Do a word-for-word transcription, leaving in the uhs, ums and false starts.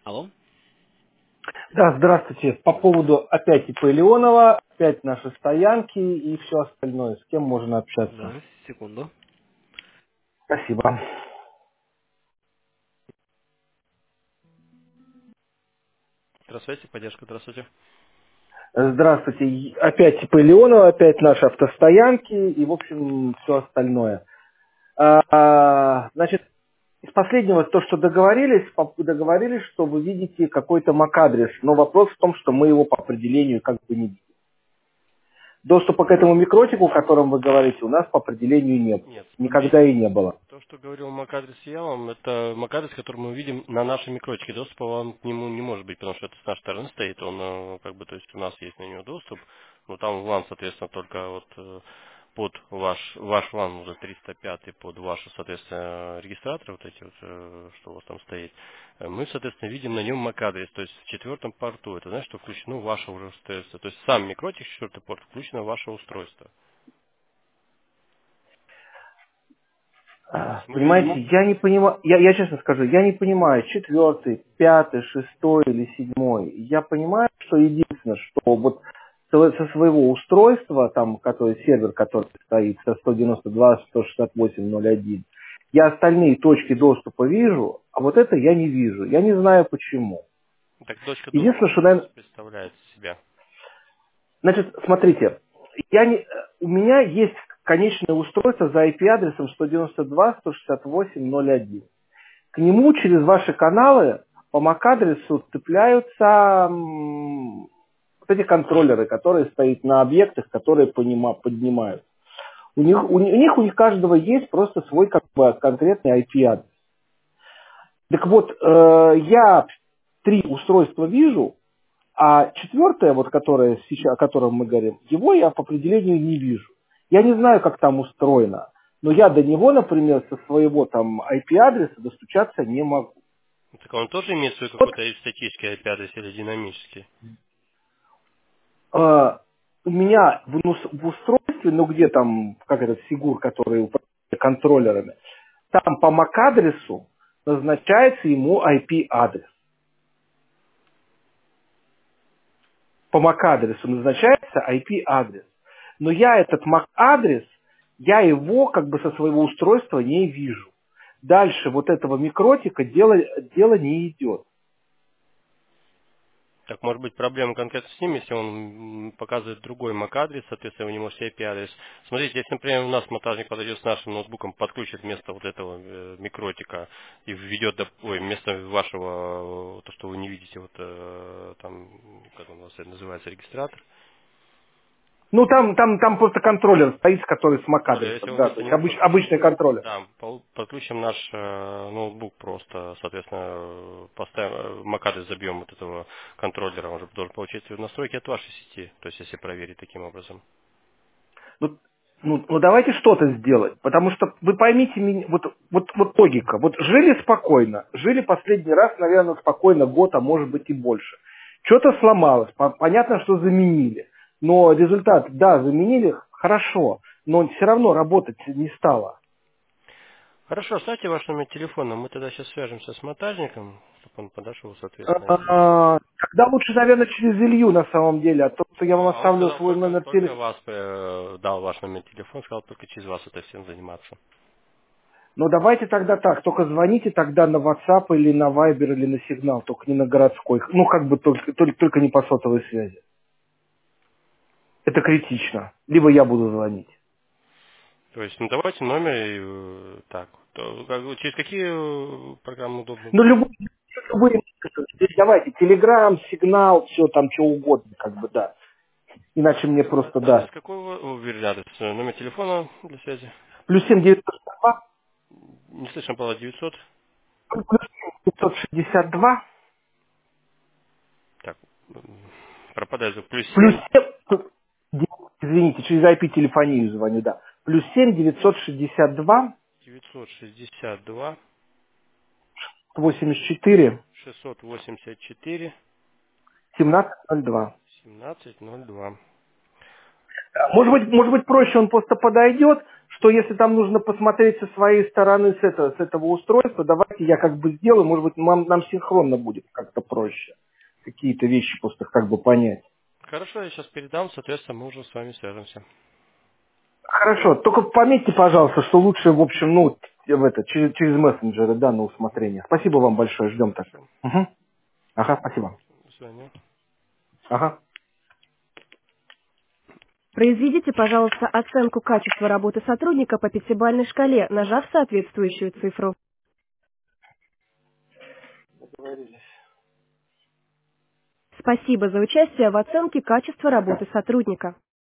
Алло. Да, здравствуйте. По поводу опять ИП Леонова, опять наши стоянки и все остальное. С кем можно общаться? Да, секунду. Спасибо. Здравствуйте, поддержка, здравствуйте. Здравствуйте. И Опять ИП Леонова, опять наши автостоянки и, в общем, все остальное. А, а, Значит, из последнего, то, что договорились, по- договорились, что вы видите какой-то MAC-адрес, но вопрос в том, что мы его по определению как бы не видим. Доступа к этому микротику, о котором вы говорите, у нас по определению не было. Нет, Никогда смотрите, и не было. то, что говорил MAC-адрес я вам, это MAC-адрес, который мы видим на нашей микротике. Доступа вам к нему не может быть, потому что это с нашей стороны стоит. Он, э, как бы, то есть у нас есть на него доступ, но там ван, соответственно, только вот э, под ваш, ваш ван уже триста пять, под ваши, соответственно, регистраторы, вот эти вот, э, что у вас там стоит. Э, Мы, соответственно, видим на нем MAC-адрес, то есть в четвертом порту. Это значит, что включено ваше уже устройство. То есть сам микротик, четвертый порт, включено в ваше устройство. То А, есть мы Понимаете, видим. я не понимаю, я, я честно скажу, я не понимаю, четвертый, пятый, шестой или седьмой. Я понимаю, что единственное, что вот со со своего устройства, там, который сервер, который стоит, со сто девяносто два сто шестьдесят восемь ноль один, я остальные точки доступа вижу, а вот это я не вижу. Я не знаю почему. Так точка доступа Единственное, что, что у вас наверное, представляет из себя? значит, смотрите, я не, у меня есть конечное устройство за ай пи-адресом сто девяносто два сто шестьдесят восемь ноль один. К нему через ваши каналы по MAC-адресу цепляются м, вот эти контроллеры, которые стоят на объектах, которые понима- поднимают. У них, у, ни- у них, у них каждого есть просто свой как бы, конкретный ай пи-адрес. Так вот, э, я три устройства вижу, а четвертое, вот которое сейчас, о котором мы говорим, его я по определению не вижу. Я не знаю, как там устроено, но я до него, например, со своего там ай пи-адреса достучаться не могу. Так он тоже имеет свой Вот какой-то статический ай пи-адрес или динамический? э, у меня в, нус- в устройстве, ну где там, как этот фигур, который управляет контроллерами, там по MAC-адресу назначается ему ай пи-адрес. По MAC-адресу назначается ай пи-адрес. Но я этот MAC-адрес, я его как бы со своего устройства не вижу. Дальше вот этого микротика дело, дело не идет. Так может быть проблема конкретно с ним, если он м, показывает другой MAC-адрес, соответственно, вы не можете ай пи-адрес. Смотрите, если, например, у нас монтажник подойдет с нашим ноутбуком, подключит вместо вот этого э, микротика и введет, доп- ой, вместо вашего, э, то, что вы не видите, вот э, там, как он у вас это называется, регистратор. Ну там, там, там просто контроллер стоит, который с Вот, а если MAC-адресом, вы да, то вместо есть него обыч- подключим, обычный контроллер. да, пол- подключим наш э, ноутбук просто, соответственно, э, поставим, MAC-адрес забьем от этого контроллера, он же должен получить настройки от вашей сети, то есть если проверить таким образом. Ну, ну, ну, давайте что-то сделать, потому что вы поймите меня, вот, вот, вот логика. Вот жили спокойно, жили последний раз, наверное, спокойно год, а может быть и больше. Что-то сломалось, по- понятно, что заменили. Но результат, да, заменили, хорошо, но все равно работать не стало. Хорошо, оставьте ваш номер телефона, мы тогда сейчас свяжемся с монтажником, чтобы он подошел, соответственно. И... А, Тогда лучше, наверное, через Илью на самом деле, а то, что я вам А он оставлю сказал свой только, номер только телефона. вас э, дал ваш номер телефона, сказал только через вас это всем заниматься. Ну, давайте тогда так, только звоните тогда на WhatsApp или на Viber или на Сигнал, только не на городской. Ну, как бы только, только, только не по сотовой связи. Это критично. Либо я буду звонить. То есть, ну давайте номер и э, так. То, как бы, через какие э, программы удобно Ну, будет? любой, любые, давайте, Телеграм, Сигнал, все там, что угодно, как бы, да. Иначе мне А- просто, Адрес да. какого? О, вернее, адрес, э, номер телефона для связи. Плюс семь девятьсот шестьдесят два, Не слышно, было девятьсот. плюс пятьсот шестьдесят два, Так, м, пропадает звук. Плюс плюс семь, семь, извините, через ай пи-телефонию звоню, да. Плюс семь девятьсот шестьдесят два, девятьсот шестьдесят два, восемьдесят четыре, шестьсот восемьдесят четыре, семнадцать ноль два. семнадцать ноль два. Может быть, может быть, проще он просто подойдет, что если там нужно посмотреть со своей стороны, с, этого, с этого устройства, давайте я как бы сделаю, может быть, нам, нам синхронно будет как-то проще какие-то вещи просто как бы понять. Хорошо, я сейчас передам, соответственно, мы уже с вами свяжемся. Хорошо, только пометьте, пожалуйста, что лучше, в общем, ну, в это, через, через мессенджеры, да, на усмотрение. Спасибо вам большое, ждем так. Хорошо. Угу. Ага, спасибо. До свидания. Ага. Произведите, пожалуйста, оценку качества работы сотрудника по пятибалльной шкале, нажав соответствующую цифру. Спасибо за участие в оценке качества работы сотрудника.